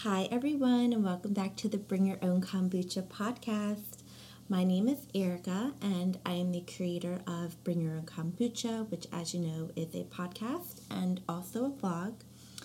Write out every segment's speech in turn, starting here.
Hi, everyone, and welcome back to the Bring Your Own Kombucha podcast. My name is Erica, and I am the creator of Bring Your Own Kombucha, which, as you know, is a podcast and also a vlog.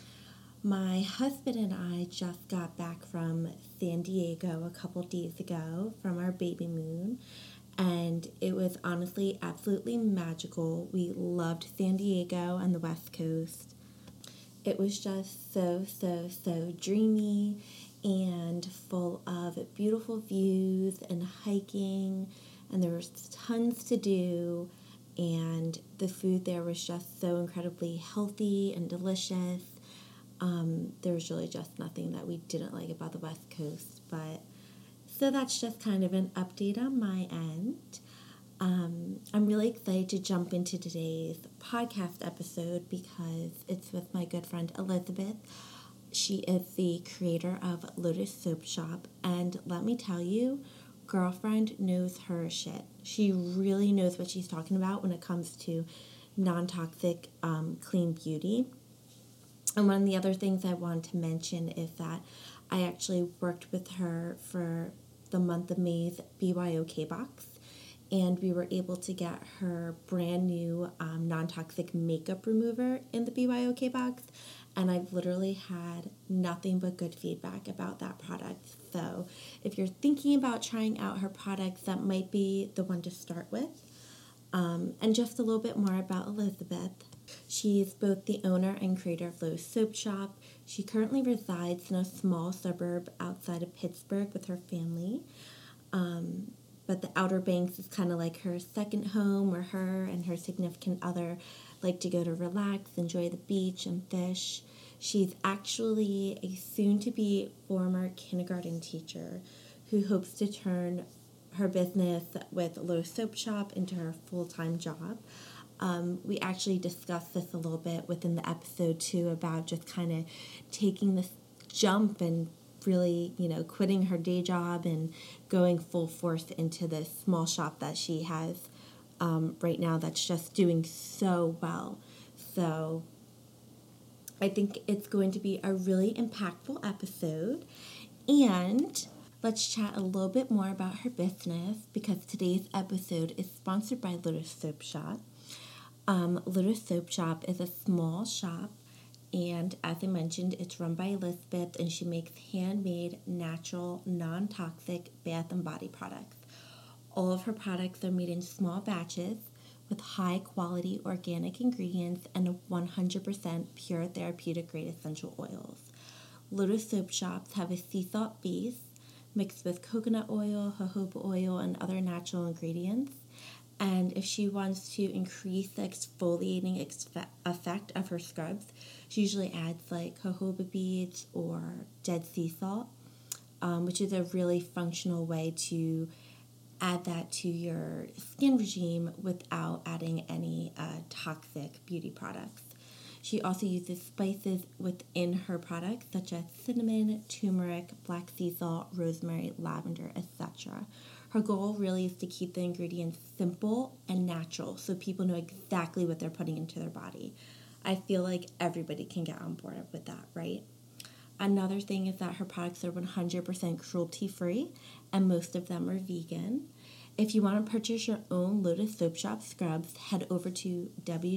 My husband and I just got back from San Diego a couple days ago from our baby moon, and it was honestly absolutely magical. We loved San Diego and the West Coast. It was just so dreamy and full of beautiful views and hiking, and there was tons to do, and the food there was just so incredibly healthy and delicious. There was really just nothing that we didn't like about the West Coast, but so that's just kind of an update on my end. I'm really excited to jump into today's podcast episode because it's with my good friend Elizabeth. She is the creator of Lotus Soap Shop, and let me tell you, girlfriend knows her shit. She really knows what she's talking about when it comes to non-toxic, clean beauty. And one of the other things I want to mention is that I actually worked with her for the month of May's BYOK box, and we were able to get her brand new non-toxic makeup remover in the BYOK box, and I've literally had nothing but good feedback about that product. So if you're thinking about trying out her products, that might be the one to start with. And just a little bit more about Elizabeth. She's both the owner and creator of Lotus Soap Shop. She currently resides in a small suburb outside of Pittsburgh with her family. But the Outer Banks is kind of like her second home, where her and her significant other like to go to relax, enjoy the beach, and fish. She's actually a soon-to-be former kindergarten teacher who hopes to turn her business with Lotus Soap Shop into her full-time job. We actually discussed this a little bit within the episode, too, about just kind of taking this jump and really, quitting her day job and going full force into this small shop that she has right now that's just doing so well. So I think it's going to be a really impactful episode. And let's chat a little bit more about her business, because today's episode is sponsored by Lotus Soap Shop. Lotus Soap Shop is a small shop, and as I mentioned, it's run by Elizabeth, and she makes handmade, natural, non-toxic bath and body products. All of her products are made in small batches with high-quality organic ingredients and 100% pure therapeutic-grade essential oils. Lotus Soap Shops have a sea salt base mixed with coconut oil, jojoba oil, and other natural ingredients. And if she wants to increase the exfoliating effect of her scrubs, she usually adds like jojoba beads or dead sea salt, which is a really functional way to add that to your skin regime without adding any toxic beauty products. She also uses spices within her products such as cinnamon, turmeric, black sea salt, rosemary, lavender, etc. Her goal really is to keep the ingredients simple and natural so people know exactly what they're putting into their body. I feel like everybody can get on board with that, right? Another thing is that her products are 100% cruelty-free, and most of them are vegan. If you want to purchase your own Lotus Soap Shop scrubs, head over to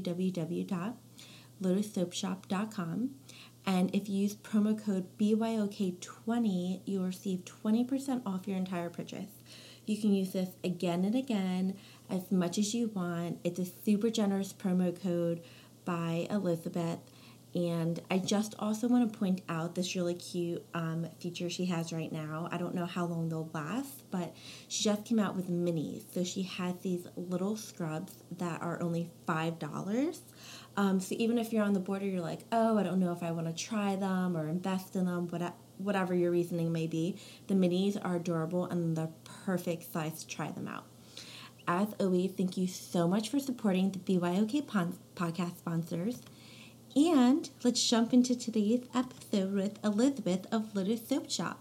www.lotussoapshop.com. And if you use promo code BYOK20, you'll receive 20% off your entire purchase. You can use this again and again, as much as you want. It's a super generous promo code by Elizabeth. And I just also want to point out this really cute feature she has right now. I don't know how long they'll last, but she just came out with minis. So she has these little scrubs that are only $5. So even if you're on the border, you're like, oh, I don't know if I want to try them or invest in them, whatever your reasoning may be, the minis are adorable and the perfect size to try them out. As always, thank you so much for supporting the BYOK podcast sponsors. And let's jump into today's episode with Elizabeth of Lotus Soap Shop.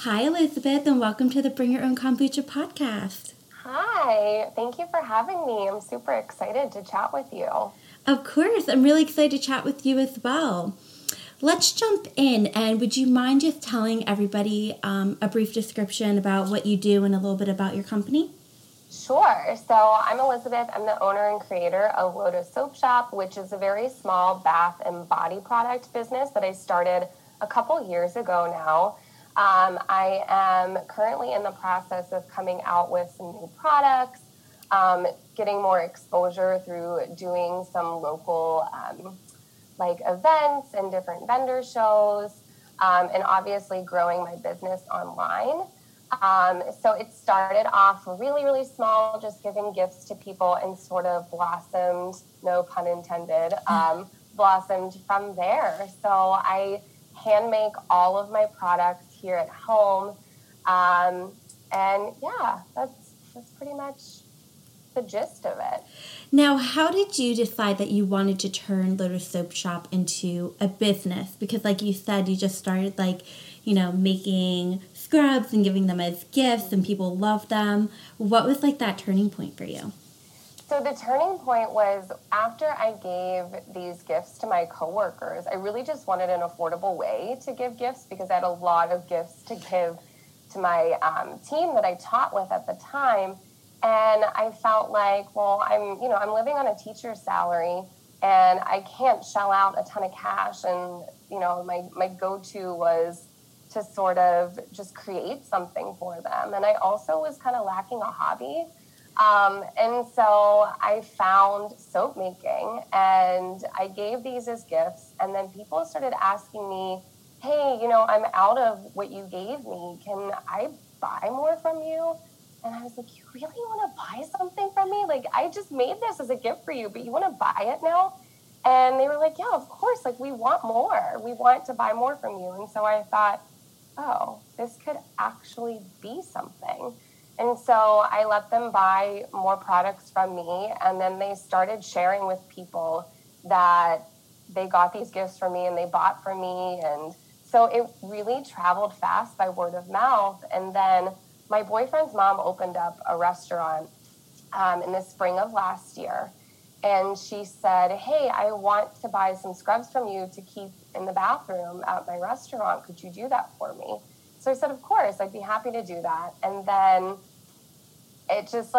Hi, Elizabeth, and welcome to the Bring Your Own Kombucha podcast. Hi, thank you for having me. I'm super excited to chat with you. Of course, I'm really excited to chat with you as well. Let's jump in, and would you mind just telling everybody a brief description about what you do and a little bit about your company? Sure. So I'm Elizabeth. I'm the owner and creator of Lotus Soap Shop, which is a very small bath and body product business that I started a couple years ago now. I am currently in the process of coming out with some new products, getting more exposure through doing some local events and different vendor shows, and obviously growing my business online. So it started off really, really small, just giving gifts to people, and sort of blossomed, no pun intended, blossomed from there. So I hand make all of my products here at home. And yeah, that's pretty much the gist of it. Now, how did you decide that you wanted to turn Lotus Soap Shop into a business? Because like you said, you just started making scrubs and giving them as gifts and people love them. What was that turning point for you? So the turning point was after I gave these gifts to my coworkers. I really just wanted an affordable way to give gifts because I had a lot of gifts to give to my team that I taught with at the time. And I felt like, well, I'm living on a teacher's salary and I can't shell out a ton of cash. And, my go-to was to sort of just create something for them. And I also was kind of lacking a hobby. And so I found soap making and I gave these as gifts. And then people started asking me, hey, I'm out of what you gave me. Can I buy more from you? And I was like, you really want to buy something from me? I just made this as a gift for you, but you want to buy it now? And they were like, yeah, of course. We want more. We want to buy more from you. And so I thought, oh, this could actually be something. And so I let them buy more products from me. And then they started sharing with people that they got these gifts from me and they bought from me. And so it really traveled fast by word of mouth. And then my boyfriend's mom opened up a restaurant in the spring of last year. And she said, hey, I want to buy some scrubs from you to keep in the bathroom at my restaurant. Could you do that for me? So I said, of course, I'd be happy to do that. And then it just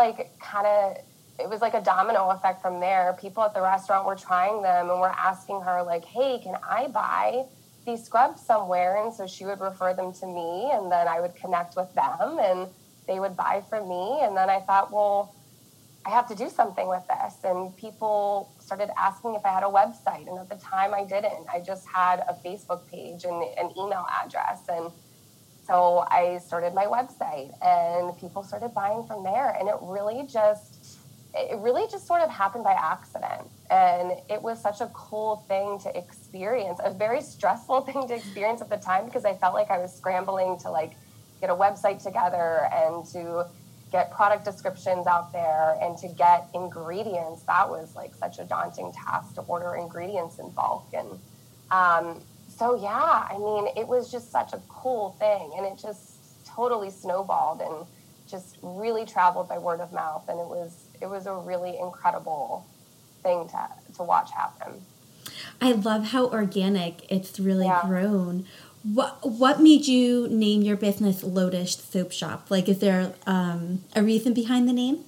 it was like a domino effect from there. People at the restaurant were trying them and were asking her hey, can I buy these scrubs somewhere? And so she would refer them to me and then I would connect with them and they would buy from me. And then I thought, well, I have to do something with this. And people started asking if I had a website. And at the time I didn't. I just had a Facebook page and an email address. And so I started my website and people started buying from there. And it really just sort of happened by accident. And it was such a cool thing to experience, a very stressful thing to experience at the time because I felt like I was scrambling to get a website together and to get product descriptions out there and to get ingredients. That was such a daunting task to order ingredients in bulk. And so, yeah, it was just such a cool thing. And it just totally snowballed and just really traveled by word of mouth. And it was a really incredible thing to watch happen. I love how organic it's really grown. What made you name your business Lotus Soap Shop? Is there a reason behind the name?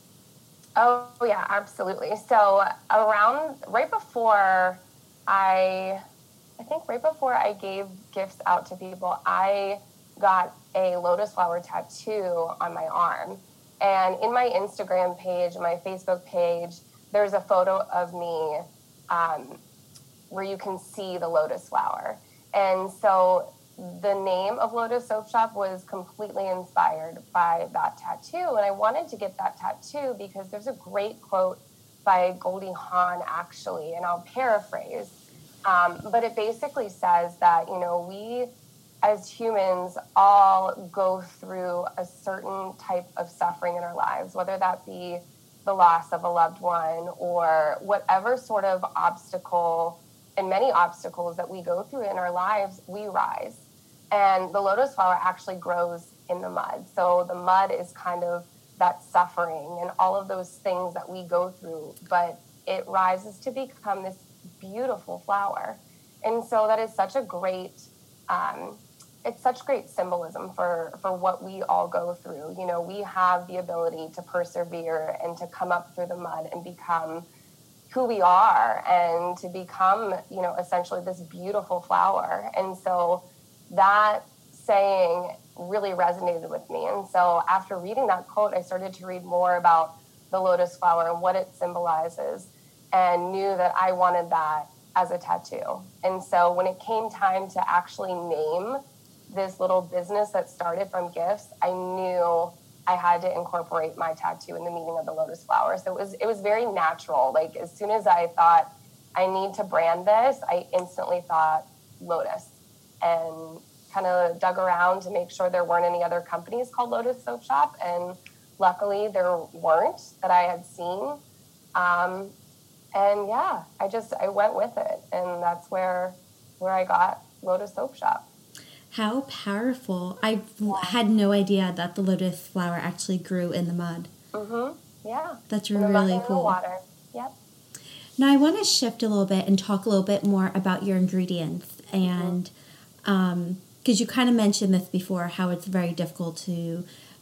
Oh, yeah, absolutely. So right before I gave gifts out to people, I got a lotus flower tattoo on my arm. And in my Instagram page, my Facebook page, there's a photo of me where you can see the lotus flower. And so the name of Lotus Soap Shop was completely inspired by that tattoo. And I wanted to get that tattoo because there's a great quote by Goldie Hawn, actually, and I'll paraphrase. But it basically says that, we as humans all go through a certain type of suffering in our lives, whether that be the loss of a loved one or whatever sort of obstacle and many obstacles that we go through in our lives, we rise. And the lotus flower actually grows in the mud. So the mud is kind of that suffering and all of those things that we go through, but it rises to become this beautiful flower. And so that is such a great, it's such great symbolism for what we all go through. You know, we have the ability to persevere and to come up through the mud and become who we are and to become, you know, essentially this beautiful flower. And so that saying really resonated with me. And so after reading that quote, I started to read more about the lotus flower and what it symbolizes, and knew that I wanted that as a tattoo. And so when it came time to actually name this little business that started from gifts, I knew I had to incorporate my tattoo in the meaning of the lotus flower. So it was very natural. Like as soon as I thought I need to brand this, I instantly thought lotus, and kind of dug around to make sure there weren't any other companies called Lotus Soap Shop. And luckily there weren't that I had seen. And yeah, I went with it. And that's where I got Lotus Soap Shop. How powerful. I had no idea that the lotus flower actually grew in the mud. Mm-hmm. Yeah. That's really cool. The water. Yep. Now I want to shift a little bit and talk a little bit more about your ingredients. And because you kind of mentioned this before, how it's very difficult to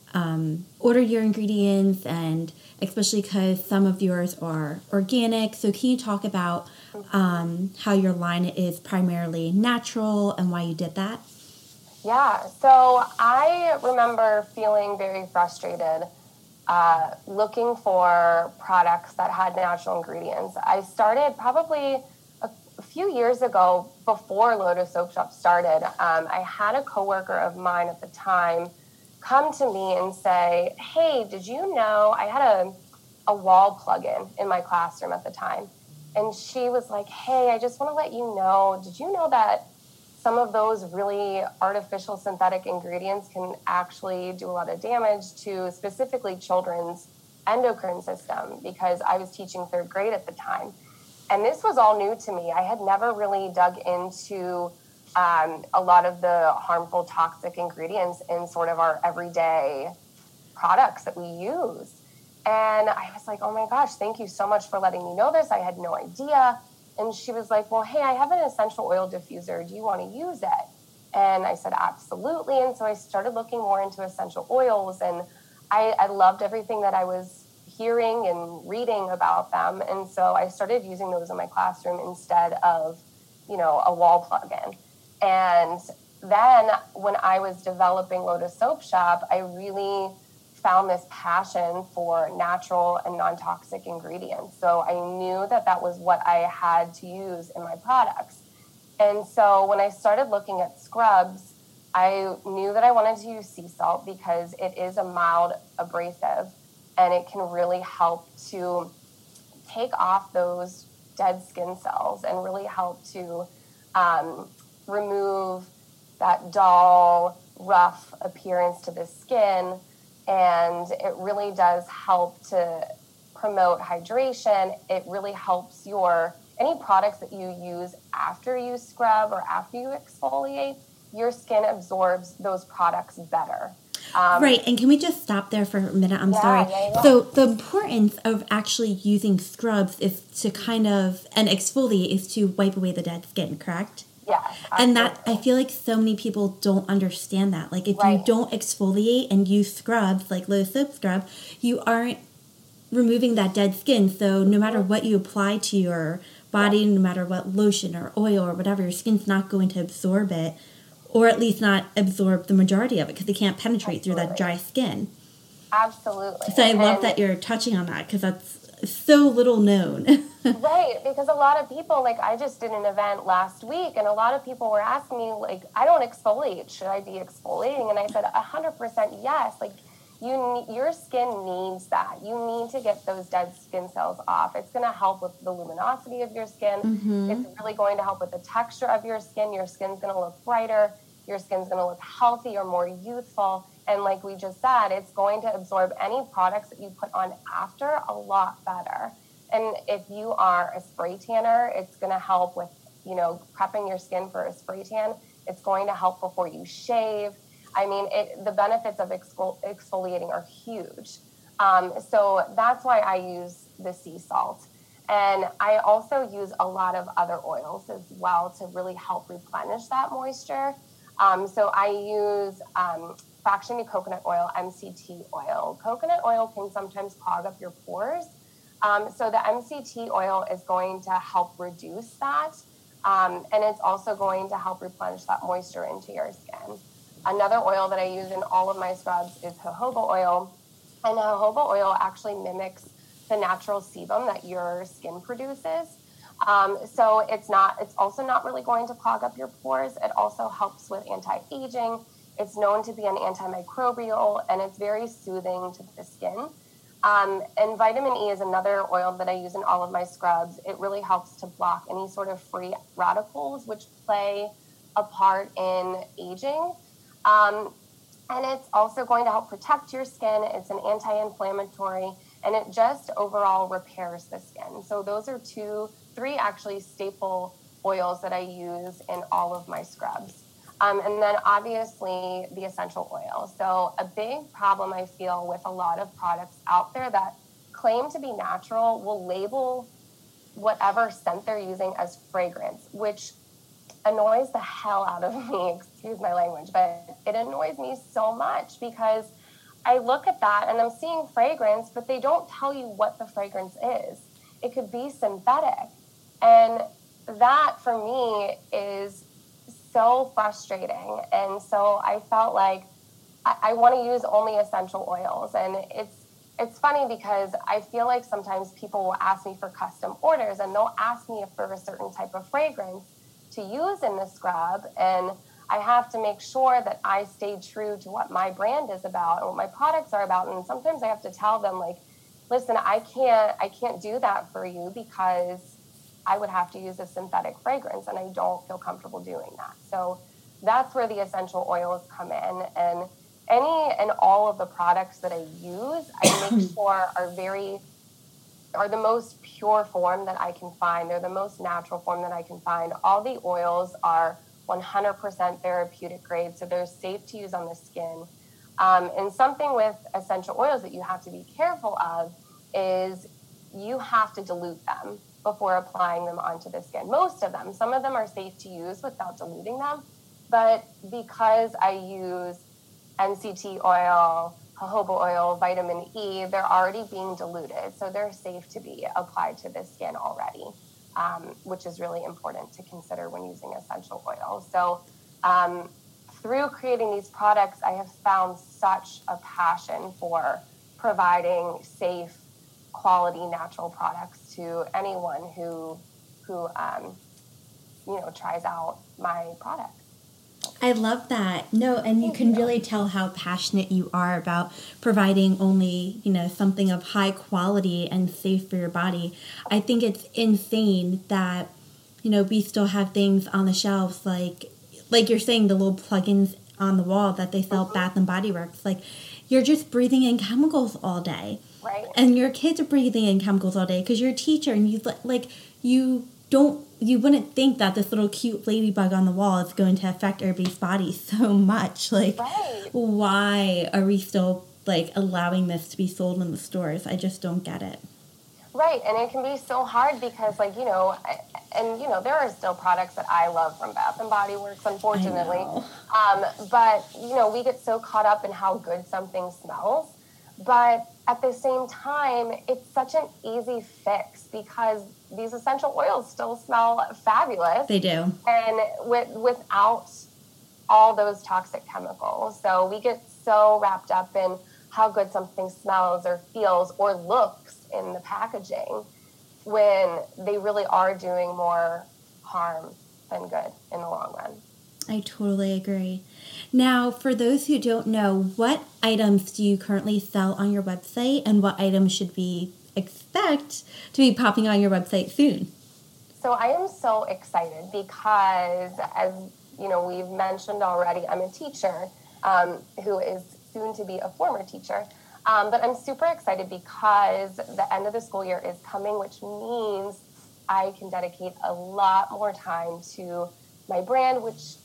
order your ingredients, and especially because some of yours are organic. So can you talk about how your line is primarily natural and why you did that? Yeah, so I remember feeling very frustrated looking for products that had natural ingredients. I started probably a few years ago, before Lotus Soap Shop started. I had a coworker of mine at the time come to me and say, hey, did you know, I had a wall plug-in in my classroom at the time. And she was like, hey, I just want to let you know, did you know that some of those really artificial synthetic ingredients can actually do a lot of damage to specifically children's endocrine system? Because I was teaching third grade at the time. And this was all new to me. I had never really dug into a lot of the harmful toxic ingredients in sort of our everyday products that we use. And I was like, oh my gosh, thank you so much for letting me know this. I had no idea. And she was like, well, hey, I have an essential oil diffuser. Do you want to use it? And I said, absolutely. And so I started looking more into essential oils, and I loved everything that I was hearing and reading about them. And so I started using those in my classroom instead of, you know, a wall plug-in. And then when I was developing Lotus Soap Shop, I really found this passion for natural and non-toxic ingredients. So I knew that that was what I had to use in my products. And so when I started looking at scrubs, I knew that I wanted to use sea salt because it is a mild abrasive, and it can really help to take off those dead skin cells and really help to remove that dull, rough appearance to the skin. And it really does help to promote hydration. It really helps any products that you use after you scrub or after you exfoliate, your skin absorbs those products better. Right, and can we just stop there for a minute? I'm sorry. Yeah. So the importance of actually using scrubs is to and exfoliate is to wipe away the dead skin, correct? Yeah. And that, I feel like so many people don't understand that. Like if you don't exfoliate and use scrubs, like Lotus Soap Scrub, you aren't removing that dead skin. So no matter what you apply to your body, no matter what lotion or oil or whatever, your skin's not going to absorb it, or at least not absorb the majority of it because it can't penetrate through that dry skin. Absolutely. So I love that you're touching on that because that's so little known. Right, because a lot of people, like I just did an event last week, and a lot of people were asking me, like, I don't exfoliate. Should I be exfoliating? And I said, 100% yes. Like, your skin needs that. You need to get those dead skin cells off. It's going to help with the luminosity of your skin. Mm-hmm. It's really going to help with the texture of your skin. Your skin's going to look brighter. Your skin's going to look healthier, more youthful. And like we just said, it's going to absorb any products that you put on after a lot better. And if you are a spray tanner, it's going to help with, prepping your skin for a spray tan. It's going to help before you shave. I mean, the benefits of exfoliating are huge. So that's why I use the sea salt. And I also use a lot of other oils as well to really help replenish that moisture. So I use fractionated coconut oil, MCT oil. Coconut oil can sometimes clog up your pores. So the MCT oil is going to help reduce that. And it's also going to help replenish that moisture into your skin. Another oil that I use in all of my scrubs is jojoba oil. And jojoba oil actually mimics the natural sebum that your skin produces. So it's also not really going to clog up your pores. It also helps with anti-aging. It's known to be an antimicrobial, and it's very soothing to the skin. And vitamin E is another oil that I use in all of my scrubs. It really helps to block any sort of free radicals, which play a part in aging. And it's also going to help protect your skin. It's an anti-inflammatory, and it just overall repairs the skin. So those are three actually staple oils that I use in all of my scrubs. And then obviously the essential oil. So a big problem I feel with a lot of products out there that claim to be natural will label whatever scent they're using as fragrance, which annoys the hell out of me, excuse my language, but it annoys me so much because I look at that and I'm seeing fragrance, but they don't tell you what the fragrance is. It could be synthetic. And that for me is so frustrating. And so I felt like I want to use only essential oils. And it's funny because I feel like sometimes people will ask me for custom orders and they'll ask me for a certain type of fragrance to use in the scrub. And I have to make sure that I stay true to what my brand is about and what my products are about. And sometimes I have to tell them, like, listen, I can't do that for you because I would have to use a synthetic fragrance and I don't feel comfortable doing that. So that's where the essential oils come in. And any and all of the products that I use, I make sure are the most pure form that I can find. They're the most natural form that I can find. All the oils are 100% therapeutic grade, so they're safe to use on the skin. And something with essential oils that you have to be careful of is you have to dilute them before applying them onto the skin. Most of them. Some of them are safe to use without diluting them, but because I use MCT oil, jojoba oil, vitamin E, they're already being diluted, so they're safe to be applied to the skin already, which is really important to consider when using essential oils. So through creating these products, I have found such a passion for providing safe, quality, natural products to anyone who tries out my product. I love that. No, and you can really tell how passionate you are about providing only, something of high quality and safe for your body. I think it's insane that, we still have things on the shelves like you're saying, the little plugins on the wall that they sell at Bath and Body Works. Like, you're just breathing in chemicals all day. Right. And your kids are breathing in chemicals all day because you're a teacher and you wouldn't think that this little cute ladybug on the wall is going to affect everybody's body so much. Like, right. Why are we still, allowing this to be sold in the stores? I just don't get it. Right, and it can be so hard because, there are still products that I love from Bath and Body Works, unfortunately. But, we get so caught up in how good something smells. But at the same time, it's such an easy fix because these essential oils still smell fabulous. They do. And without all those toxic chemicals. So we get so wrapped up in how good something smells or feels or looks in the packaging when they really are doing more harm than good in the long run. I totally agree. Now, for those who don't know, what items do you currently sell on your website and what items should we expect to be popping on your website soon? So I am so excited because, as we've mentioned already, I'm a teacher who is soon to be a former teacher. But I'm super excited because the end of the school year is coming, which means I can dedicate a lot more time to my brand, which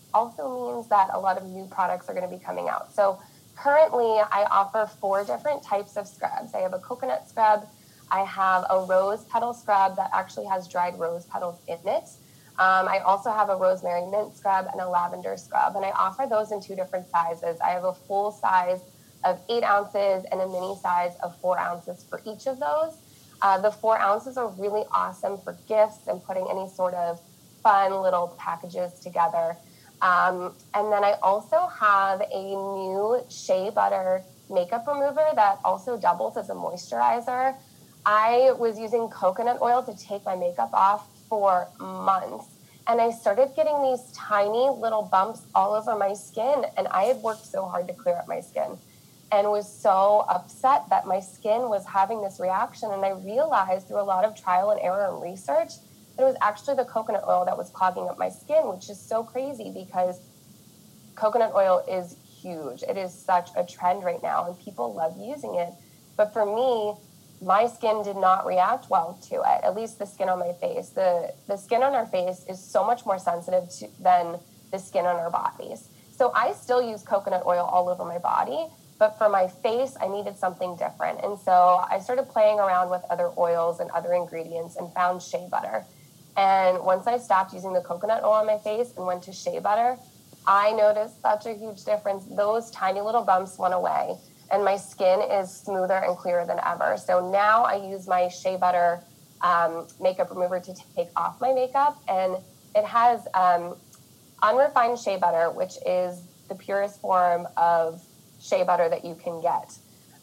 also means that a lot of new products are going to be coming out. So currently I offer 4 different types of scrubs. I have a coconut scrub. I have a rose petal scrub that actually has dried rose petals in it. I also have a rosemary mint scrub and a lavender scrub, and I offer those in 2 different sizes. I have a full size of 8 ounces and a mini size of 4 ounces for each of those. The 4 ounces are really awesome for gifts and putting any sort of fun little packages together. And then I also have a new shea butter makeup remover that also doubles as a moisturizer. I was using coconut oil to take my makeup off for months, and I started getting these tiny little bumps all over my skin, and I had worked so hard to clear up my skin and was so upset that my skin was having this reaction. And I realized through a lot of trial and error and research that it was actually the coconut oil that was clogging up my skin, which is so crazy because coconut oil is huge. It is such a trend right now, and people love using it. But for me, my skin did not react well to it, at least the skin on my face. The skin on our face is so much more sensitive than the skin on our bodies. So I still use coconut oil all over my body, but for my face, I needed something different. And so I started playing around with other oils and other ingredients and found shea butter. And once I stopped using the coconut oil on my face and went to shea butter, I noticed such a huge difference. Those tiny little bumps went away, and my skin is smoother and clearer than ever. So now I use my shea butter makeup remover to take off my makeup, and it has unrefined shea butter, which is the purest form of shea butter that you can get.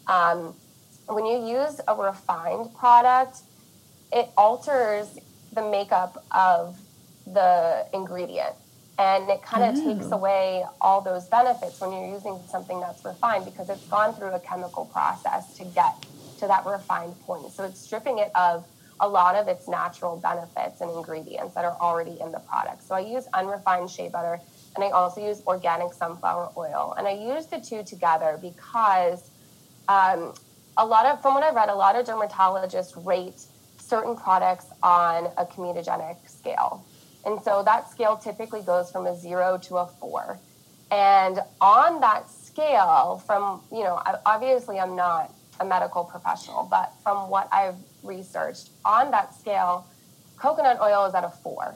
When you use a refined product, it alters the makeup of the ingredient. And it kind of takes away all those benefits when you're using something that's refined, because it's gone through a chemical process to get to that refined point. So it's stripping it of a lot of its natural benefits and ingredients that are already in the product. So I use unrefined shea butter, and I also use organic sunflower oil. And I use the 2 together because from what I've read, a lot of dermatologists rate certain products on a comedogenic scale. And so that scale typically goes from a 0 to a 4. And on that scale, from, obviously I'm not a medical professional, but from what I've researched, on that scale, coconut oil is at a 4.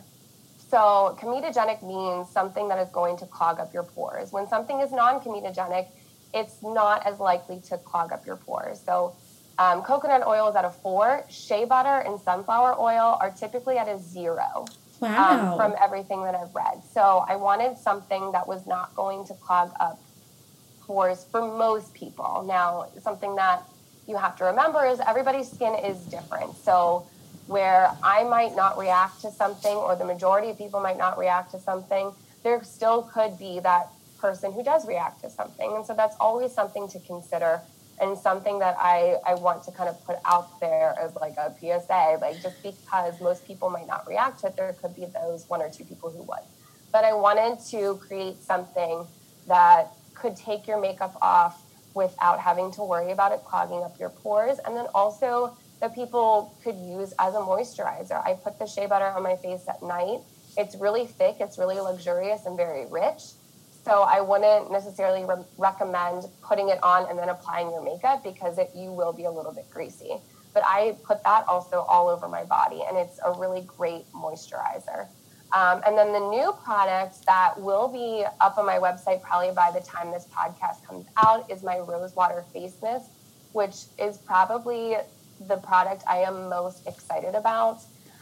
So comedogenic means something that is going to clog up your pores. When something is non-comedogenic, it's not as likely to clog up your pores. So coconut oil is at a 4. Shea butter and sunflower oil are typically at a 0. Wow. From everything that I've read. So I wanted something that was not going to clog up pores for most people. Now, something that you have to remember is everybody's skin is different. So where I might not react to something, or the majority of people might not react to something, there still could be that person who does react to something. And so that's always something to consider, and something that I want to kind of put out there as like a PSA, like just because most people might not react to it, there could be those 1 or 2 people who would. But I wanted to create something that could take your makeup off without having to worry about it clogging up your pores, and then also that people could use as a moisturizer. I put the shea butter on my face at night. It's really thick, it's really luxurious and very rich. So I wouldn't necessarily recommend putting it on and then applying your makeup, because you will be a little bit greasy. But I put that also all over my body, and it's a really great moisturizer. And then the new product that will be up on my website probably by the time this podcast comes out is my Rose Water Face Mist, which is probably the product I am most excited about.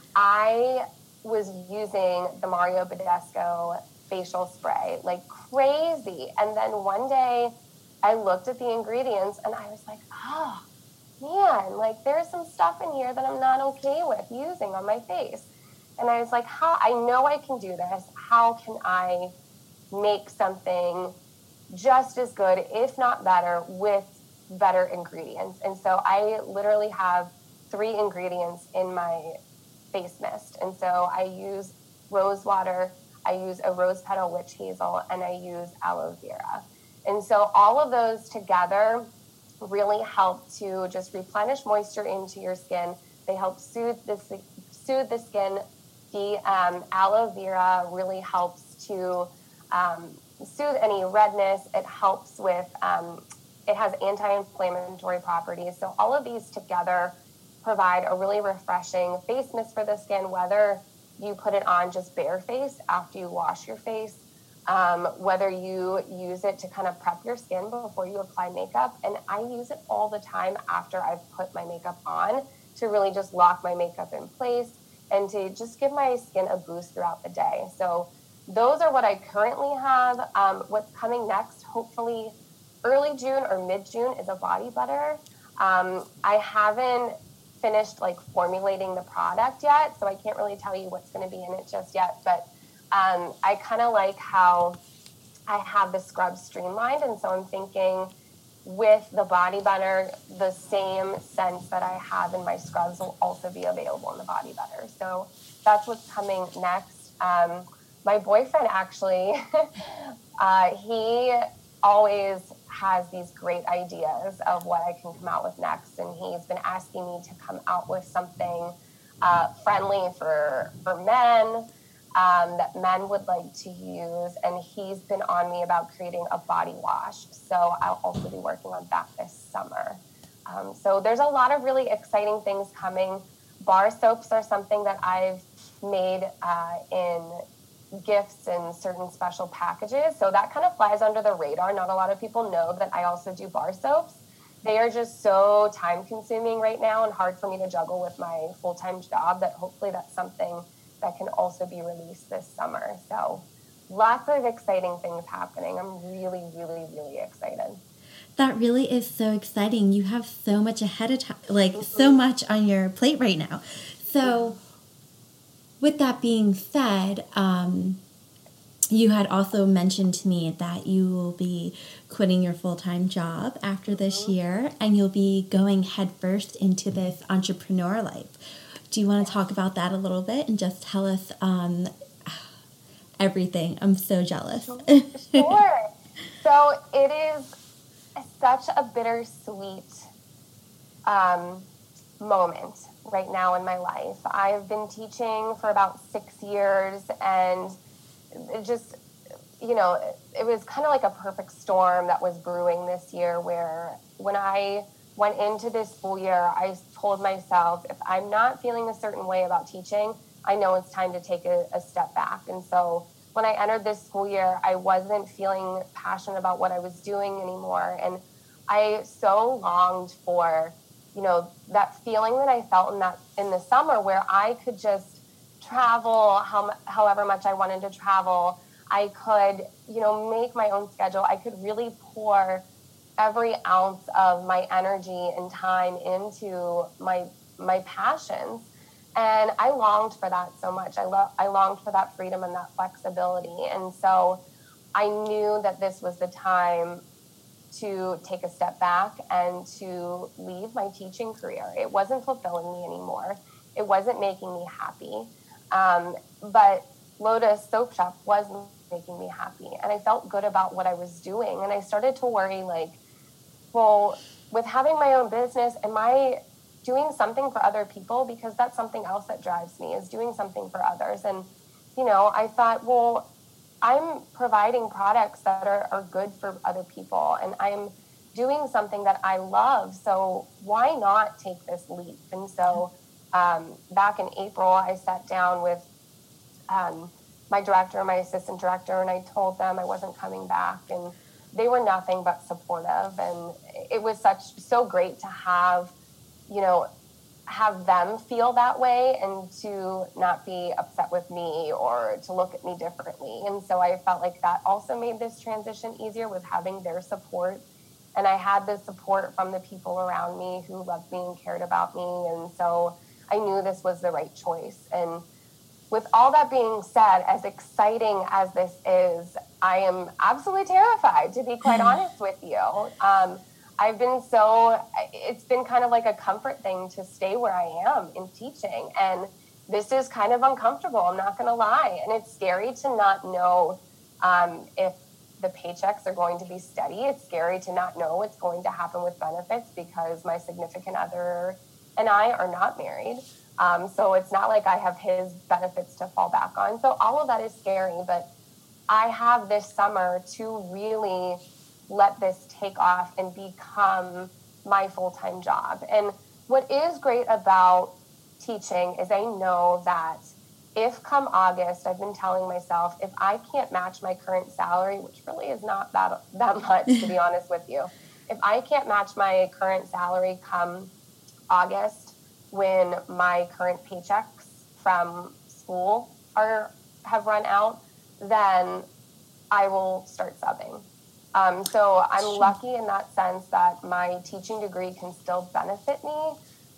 I was using the Mario Badescu facial spray like crazy. And then one day I looked at the ingredients and I was like, oh man, like there's some stuff in here that I'm not okay with using on my face. And I was like, I know I can do this. How can I make something just as good, if not better, with better ingredients? And so I literally have 3 ingredients in my face mist. And so I use rose water, I use a rose petal witch hazel, and I use aloe vera. And so all of those together really help to just replenish moisture into your skin. They help soothe the skin. The aloe vera really helps to soothe any redness. It helps with, it has anti-inflammatory properties. So all of these together provide a really refreshing face mist for the skin, whether you put it on just bare face after you wash your face, whether you use it to kind of prep your skin before you apply makeup. And I use it all the time after I've put my makeup on to really just lock my makeup in place and to just give my skin a boost throughout the day. So those are what I currently have. What's coming next, hopefully early June or mid-June, is a body butter. I haven't finished like formulating the product yet, so I can't really tell you what's going to be in it just yet, but I kind of like how I have the scrub streamlined, and so I'm thinking with the body butter, the same scents that I have in my scrubs will also be available in the body butter. So that's what's coming next. My boyfriend actually, he always has these great ideas of what I can come out with next. And he's been asking me to come out with something friendly for men that men would like to use. And he's been on me about creating a body wash. So I'll also be working on that this summer. So there's a lot of really exciting things coming. Bar soaps are something that I've made in gifts and certain special packages. So that kind of flies under the radar. Not a lot of people know that I also do bar soaps. They are just so time consuming right now and hard for me to juggle with my full-time job that hopefully that's something that can also be released this summer. So lots of exciting things happening. I'm really, really, really excited. That really is so exciting. You have so much ahead of time, like so much on your plate right now. So with that being said, you had also mentioned to me that you will be quitting your full-time job after this year, and you'll be going headfirst into this entrepreneur life. Do you want to talk about that a little bit and just tell us everything? I'm so jealous. Sure. So it is such a bittersweet moment right now in my life. I've been teaching for about 6 years, and it just, you know, it was kind of like a perfect storm that was brewing this year, where when I went into this school year, I told myself, if I'm not feeling a certain way about teaching, I know it's time to take a step back. And so when I entered this school year, I wasn't feeling passionate about what I was doing anymore. And I so longed for, you know, that feeling that I felt in the summer, where I could just travel however much I wanted to travel. I could, you know, make my own schedule. I could really pour every ounce of my energy and time into my passions. And I longed for that so much. I longed for that freedom and that flexibility. And so I knew that this was the time to take a step back and to leave my teaching career. It wasn't fulfilling me anymore. It wasn't making me happy. But Lotus Soap Shop was making me happy. And I felt good about what I was doing. And I started to worry, like, well, with having my own business, am I doing something for other people? Because that's something else that drives me, is doing something for others. And, you know, I thought, well, I'm providing products that are good for other people, and I'm doing something that I love. So why not take this leap? And so back in April, I sat down with my director and my assistant director, and I told them I wasn't coming back, and they were nothing but supportive. And it was so great to have, you know, have them feel that way and to not be upset with me or to look at me differently. And so I felt like that also made this transition easier, with having their support. And I had the support from the people around me who loved me and cared about me. And so I knew this was the right choice. And with all that being said, as exciting as this is, I am absolutely terrified, to be quite honest with you. It's been kind of like a comfort thing to stay where I am in teaching. And this is kind of uncomfortable, I'm not going to lie. And it's scary to not know if the paychecks are going to be steady. It's scary to not know what's going to happen with benefits, because my significant other and I are not married. So it's not like I have his benefits to fall back on. So all of that is scary, but I have this summer to really let this take off and become my full-time job. And what is great about teaching is I know that if come August, I've been telling myself, if I can't match my current salary, which really is not that much, to be honest with you, if I can't match my current salary come August, when my current paychecks from school have run out, then I will start subbing. So I'm lucky in that sense that my teaching degree can still benefit me,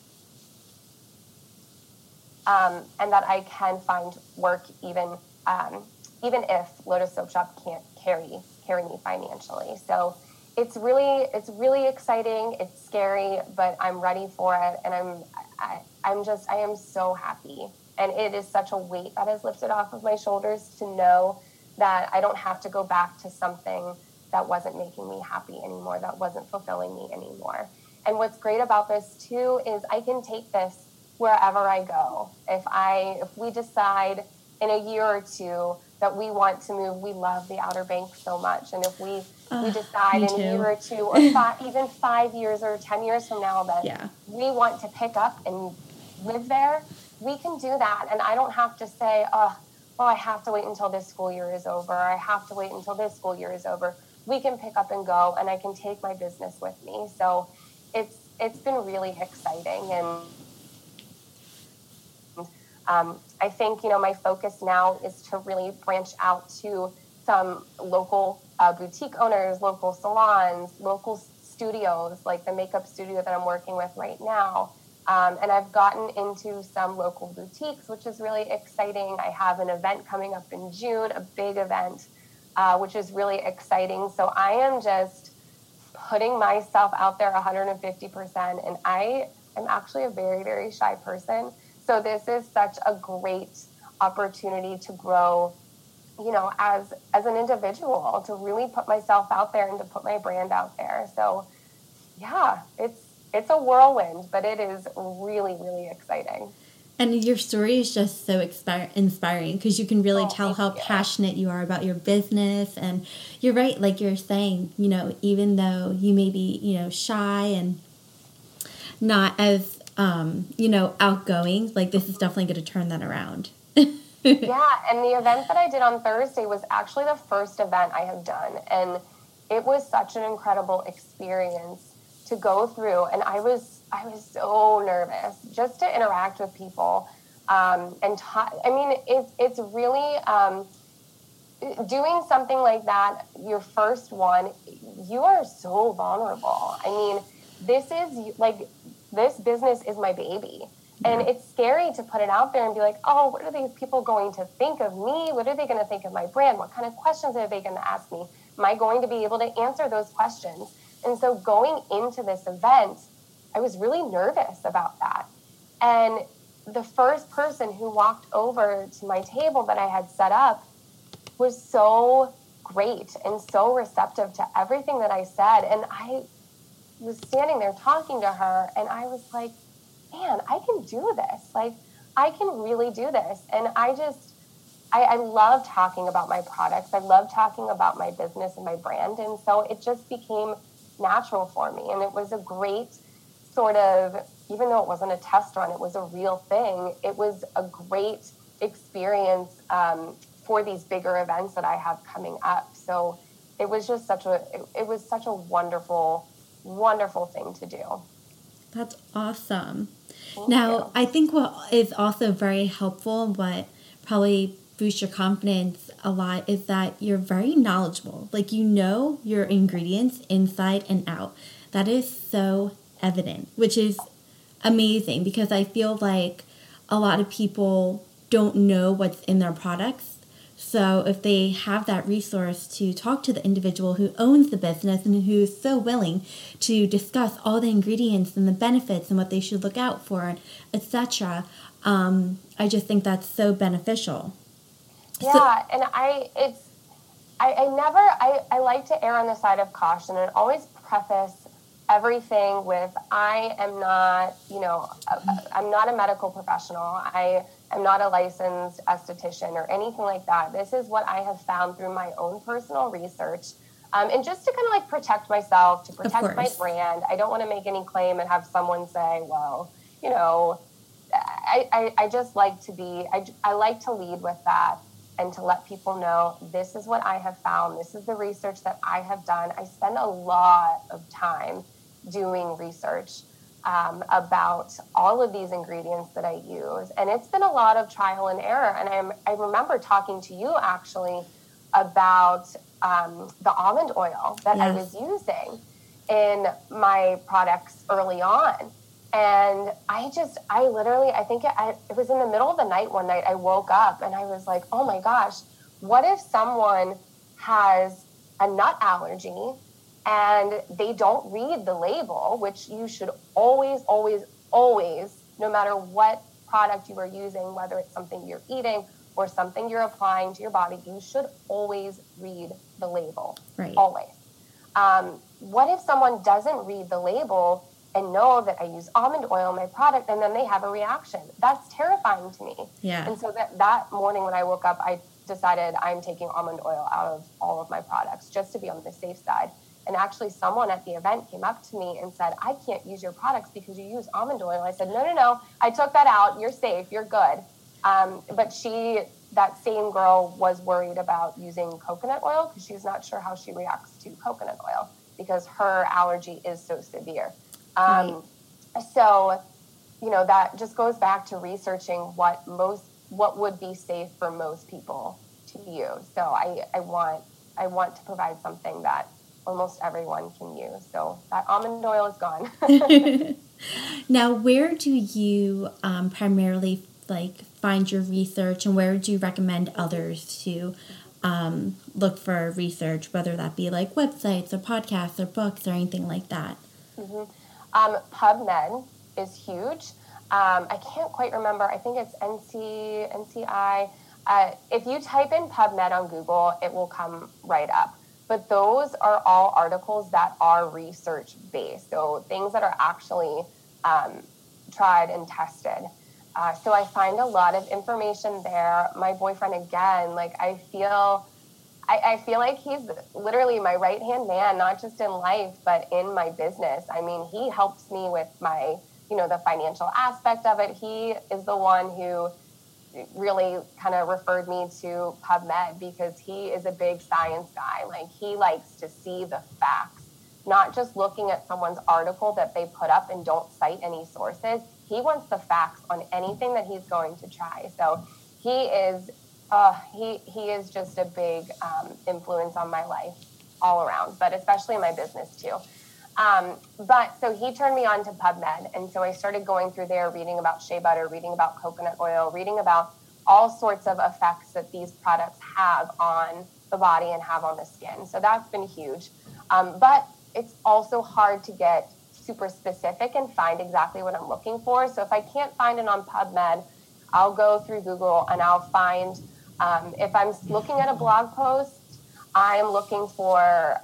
and that I can find work even if Lotus Soap Shop can't carry me financially. So it's really exciting. It's scary, but I'm ready for it, and I am so happy. And it is such a weight that is lifted off of my shoulders to know that I don't have to go back to something that wasn't making me happy anymore, that wasn't fulfilling me anymore. And what's great about this too is I can take this wherever I go. If we decide in a year or two that we want to move, we love the Outer Banks so much. And if we decide in a year or two, or even 5 years or 10 years from now that we want to pick up and live there, we can do that. And I don't have to say, I have to wait until this school year is over. I have to wait until this school year is over. We can pick up and go, and I can take my business with me. So it's been really exciting. And I think, my focus now is to really branch out to some local boutique owners, local salons, local studios, like the makeup studio that I'm working with right now. And I've gotten into some local boutiques, which is really exciting. I have an event coming up in June, a big event, which is really exciting. So I am just putting myself out there 150%. And I am actually a very, very shy person. So this is such a great opportunity to grow, as an individual, to really put myself out there and to put my brand out there. So yeah, it's a whirlwind, but it is really, really exciting. And your story is just so inspiring because you can really tell how passionate you are about your business. And you're right, like you're saying, even though you may be, shy and not as, outgoing, like this is definitely going to turn that around. Yeah, and the event that I did on Thursday was actually the first event I have done. And it was such an incredible experience to go through. And I was so nervous just to interact with people. It's really doing something like that, your first one, you are so vulnerable. I mean, this business is my baby. And it's scary to put it out there and be like, oh, what are these people going to think of me? What are they going to think of my brand? What kind of questions are they going to ask me? Am I going to be able to answer those questions? And so going into this event, I was really nervous about that. And the first person who walked over to my table that I had set up was so great and so receptive to everything that I said. And I was standing there talking to her, and I was like, man, I can do this. Like, I can really do this. And I love talking about my products. I love talking about my business and my brand. And so it just became natural for me. And it was a great sort of, even though it wasn't a test run, it was a real thing. It was a great experience for these bigger events that I have coming up. So it was just such a wonderful, wonderful thing to do. That's awesome. Now, I think what is also very helpful and what probably boosts your confidence a lot is that you're very knowledgeable. Like, your ingredients inside and out. That is so evident, which is amazing because I feel like a lot of people don't know what's in their products. So if they have that resource to talk to the individual who owns the business and who's so willing to discuss all the ingredients and the benefits and what they should look out for, etc., I just think that's so beneficial. Yeah, and I like to err on the side of caution and always preface everything with, I am not, I'm not a medical professional. I am not a licensed esthetician or anything like that. This is what I have found through my own personal research. And just to kind of like protect myself, to protect my brand. I don't want to make any claim and have someone say, well, I just like to be, I like to lead with that and to let people know this is what I have found. This is the research that I have done. I spend a lot of time doing research about all of these ingredients that I use. And it's been a lot of trial and error. And I remember talking to you actually about the almond oil that I was using in my products early on. And I think it was in the middle of the night one night, I woke up and I was like, oh my gosh, what if someone has a nut allergy and they don't read the label, which you should always, always, always, no matter what product you are using, whether it's something you're eating or something you're applying to your body, you should always read the label. Right. Always. What if someone doesn't read the label and know that I use almond oil in my product and then they have a reaction? That's terrifying to me. Yeah. And so that morning when I woke up, I decided I'm taking almond oil out of all of my products just to be on the safe side. And actually someone at the event came up to me and said, I can't use your products because you use almond oil. I said, no, I took that out. You're safe. You're good. But that same girl was worried about using coconut oil because she's not sure how she reacts to coconut oil because her allergy is so severe. Right. So, that just goes back to researching what would be safe for most people to use. So I want to provide something that almost everyone can use. So that almond oil is gone. Now, where do you primarily find your research, and where do you recommend others to look for research, whether that be like websites or podcasts or books or anything like that? Mm-hmm. PubMed is huge. I can't quite remember. I think it's NCI. If you type in PubMed on Google, it will come right up. But those are all articles that are research-based, so things that are actually tried and tested. So I find a lot of information there. My boyfriend, again, I feel like he's literally my right-hand man, not just in life, but in my business. I mean, he helps me with my, the financial aspect of it. He is the one who really kind of referred me to PubMed because he is a big science guy. He likes to see the facts, not just looking at someone's article that they put up and don't cite any sources. He wants the facts on anything that he's going to try. So he is just a big influence on my life all around, but especially in my business too. But so he turned me on to PubMed. And so I started going through there, reading about shea butter, reading about coconut oil, reading about all sorts of effects that these products have on the body and have on the skin. So that's been huge. But it's also hard to get super specific and find exactly what I'm looking for. So if I can't find it on PubMed, I'll go through Google and I'll find, if I'm looking at a blog post, I'm looking for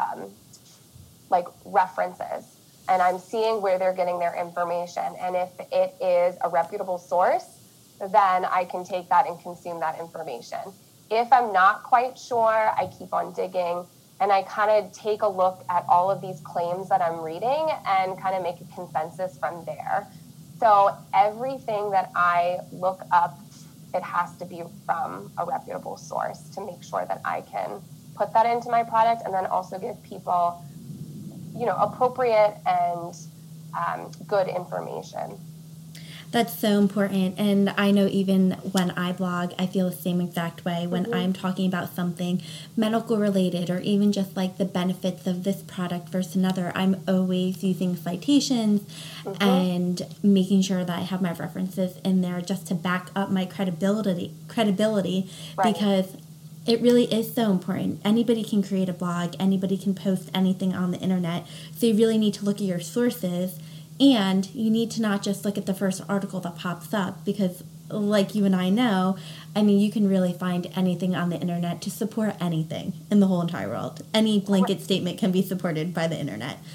references, and I'm seeing where they're getting their information. And if it is a reputable source, then I can take that and consume that information. If I'm not quite sure, I keep on digging and I kind of take a look at all of these claims that I'm reading and kind of make a consensus from there. So everything that I look up, it has to be from a reputable source to make sure that I can put that into my product and then also give people, appropriate and good information. That's so important. And I know even when I blog, I feel the same exact way when I'm talking about something medical related or even just the benefits of this product versus another. I'm always using citations and making sure that I have my references in there just to back up my credibility right. Because it really is so important. Anybody can create a blog. Anybody can post anything on the internet. So you really need to look at your sources. And you need to not just look at the first article that pops up because, like you and I know, you can really find anything on the internet to support anything in the whole entire world. Any blanket statement can be supported by the internet.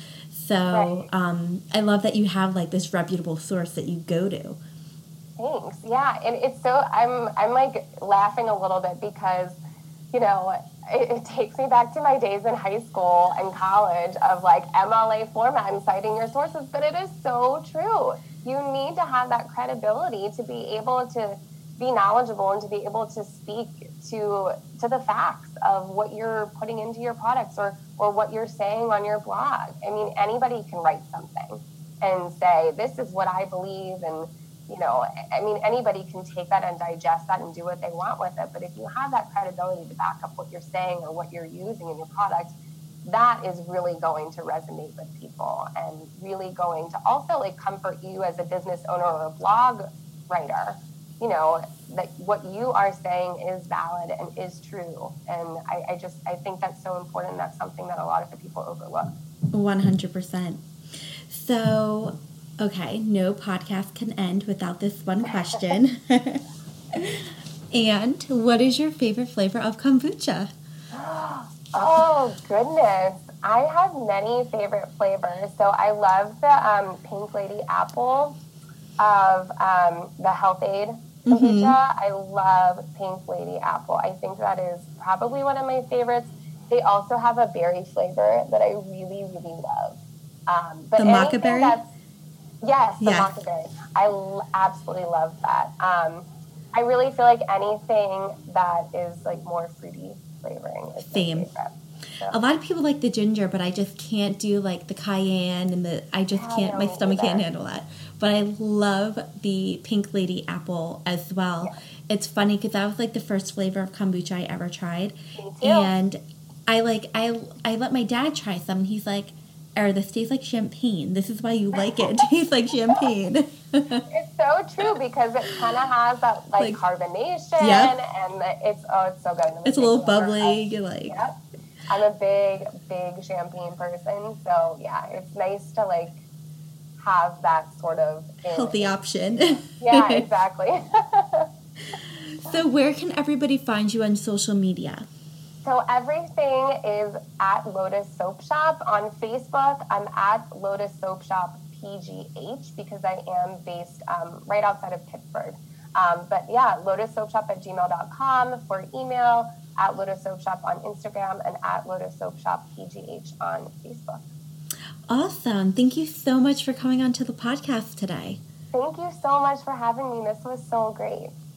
So I love that you have like this reputable source that you go to. Thanks. Yeah, and it's so I'm like laughing a little bit because, you know, it takes me back to my days in high school and college of like MLA format and citing your sources, but it is so true. You need to have that credibility to be able to be knowledgeable and to be able to speak to the facts of what you're putting into your products or what you're saying on your blog. I mean, anybody can write something and say, this is what I believe, and you know, I mean, anybody can take that and digest that and do what they want with it. But if you have that credibility to back up what you're saying or what you're using in your product, that is really going to resonate with people and really going to also like comfort you as a business owner or a blog writer, you know, that what you are saying is valid and is true. And I think that's so important. That's something that a lot of the people overlook. 100%. So, okay, no podcast can end without this one question. And what is your favorite flavor of kombucha? Oh, goodness. I have many favorite flavors. So I love the Pink Lady Apple of the Health Aid kombucha. I love Pink Lady Apple. I think that is probably one of my favorites. They also have a berry flavor that I really, really love. But the maca berry? Yes, the maca berry. I absolutely love that. I really feel like anything that is like more fruity flavoring is my favorite. So. A lot of people like the ginger, but I just can't do like the cayenne and my stomach can't handle that. But I love the Pink Lady Apple as well. Yeah. It's funny because that was like the first flavor of kombucha I ever tried. Me too. And I let my dad try some and he's like, this tastes like champagne. This is why you like it. It tastes like champagne. It's so true because it kind of has that like carbonation and it's so good. It's a little bubbly. You're like, yep. I'm a big champagne person, so yeah, it's nice to like have that sort of healthy option. Yeah, exactly. So where can everybody find you on social media? So everything is at Lotus Soap Shop. On Facebook, I'm at Lotus Soap Shop PGH because I am based right outside of Pittsburgh. But yeah, lotussoapshop@gmail.com for email, at Lotus Soap Shop on Instagram, and at Lotus Soap Shop PGH on Facebook. Awesome. Thank you so much for coming on to the podcast today. Thank you so much for having me. This was so great.